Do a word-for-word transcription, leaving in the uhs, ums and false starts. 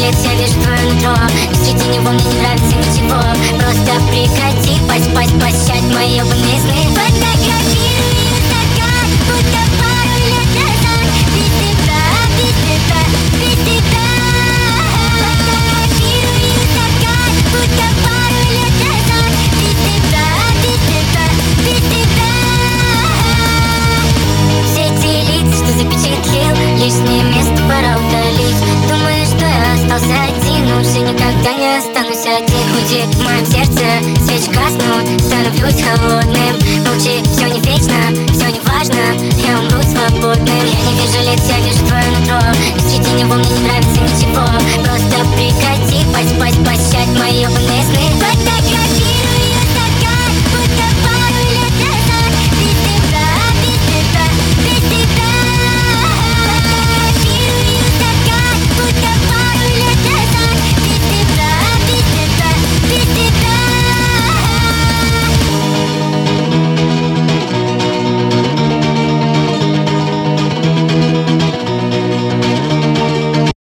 лиц, я вижу твое нутро, и среди него мне не нравится ничего. Просто прекрати пасть, пасть, пощадь мои ебаные сны. Фотографирую стакан, будто пару лет назад. Без тебя, без тебя, без тебя. Фотографирую стакан, будто пару лет назад. Без тебя, без тебя, без тебя. Все эти лица, что запечатлел, лишнее место пора удалить. Думаю, что я остался один, но уже никогда не останусь один. Будет в моем сердце, свечи гаснут, становлюсь холодным. Молчи, все не вечно, все не важно, я умру свободным. Я не вижу лиц, я вижу твое нутро.